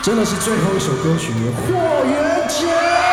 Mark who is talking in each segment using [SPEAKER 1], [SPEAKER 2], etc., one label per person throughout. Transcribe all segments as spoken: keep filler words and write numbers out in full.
[SPEAKER 1] 真的是最后一首歌曲《霍元甲》。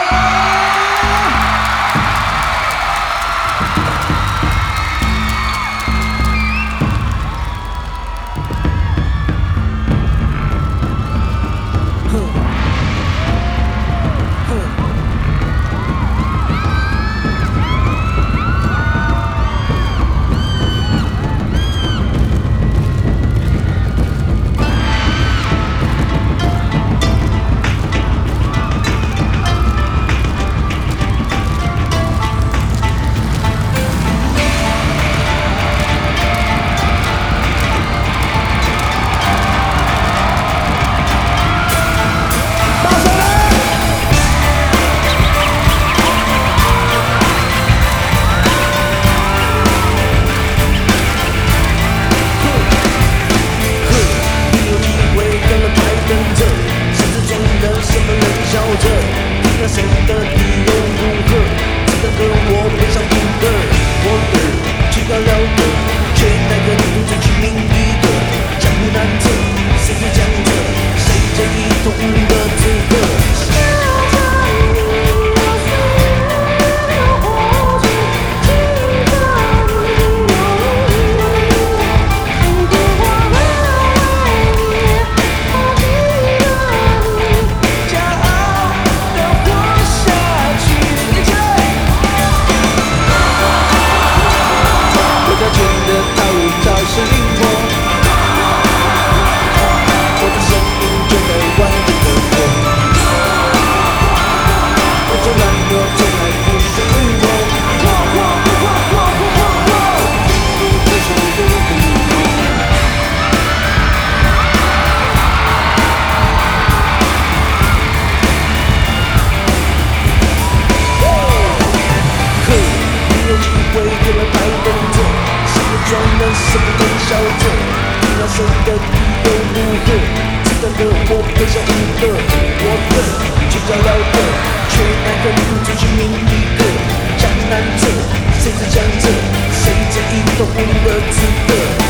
[SPEAKER 1] 谁的理由如何？这个歌我配上副歌，我的去到了的，却奈何独自去另一个。江湖难测，谁是强者？谁这一头乌的资格？什么能笑着？听到谁的理由如何？这个歌我配上五个，我的去找到的，却奈何独自去另一个。江南者，谁是强者？谁这一头乌的资格？